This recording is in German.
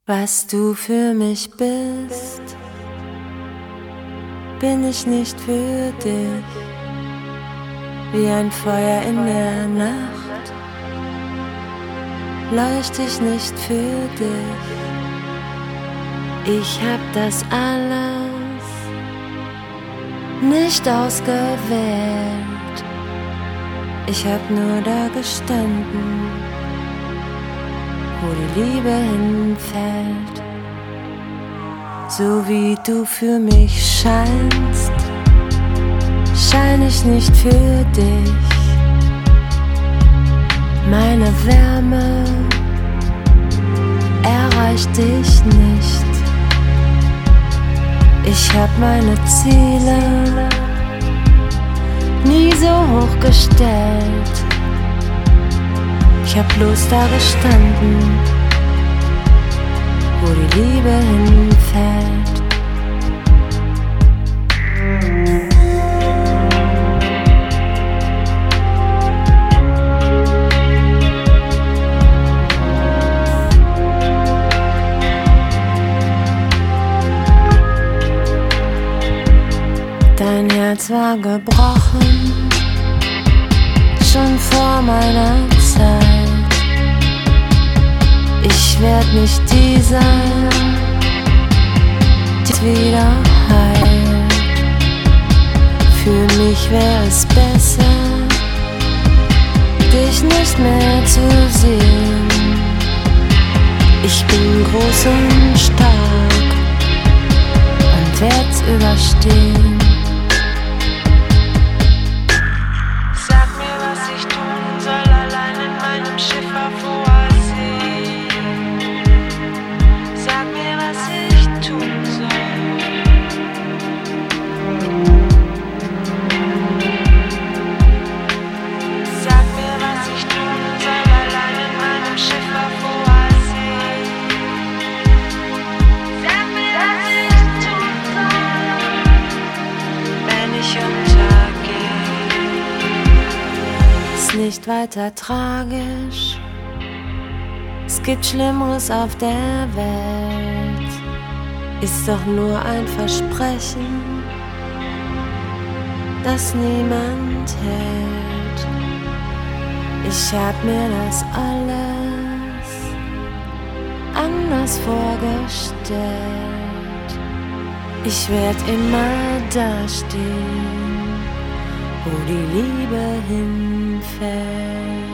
Was du für mich bist, bin ich nicht für dich. Wie ein Feuer in der Nacht leuchte ich nicht für dich. Ich hab das alles nicht ausgewählt. Ich hab nur da gestanden, wo die Liebe hinfällt. So wie du für mich scheinst, schein ich nicht für dich. Meine Wärme erreicht dich nicht. Ich hab meine Ziele nie so hoch gestellt. Ich hab bloß da gestanden, wo die Liebe hinfällt. Dein Herz war gebrochen, schon vor meiner Zeit. Ich werd nicht die sein, die wieder heilt. Für mich wär es besser, dich nicht mehr zu sehen. Ich bin groß und stark und werd's überstehen. Nicht weiter tragisch, es gibt Schlimmeres auf der Welt. Ist doch nur ein Versprechen, das niemand hält. Ich hab mir das alles anders vorgestellt. Ich werd immer dastehen, wo die Liebe hinfällt.